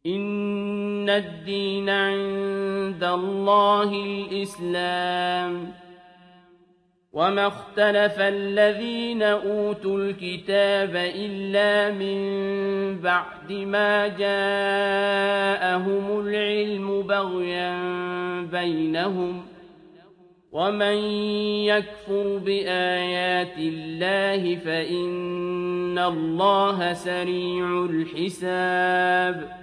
إِنَّ الدِّينَ عِندَ اللَّهِ الْإِسْلَامُ وَمَا اخْتَلَفَ الَّذِينَ أُوتُوا الْكِتَابَ إِلَّا مِن بَعْدِ مَا جَاءَهُمُ الْعِلْمُ بَغْيًا بَيْنَهُمْ ۗ وَمَن يَكْفُرْ بِآيَاتِ اللَّهِ فَإِنَّ اللَّهَ سَرِيعُ الْحِسَابِ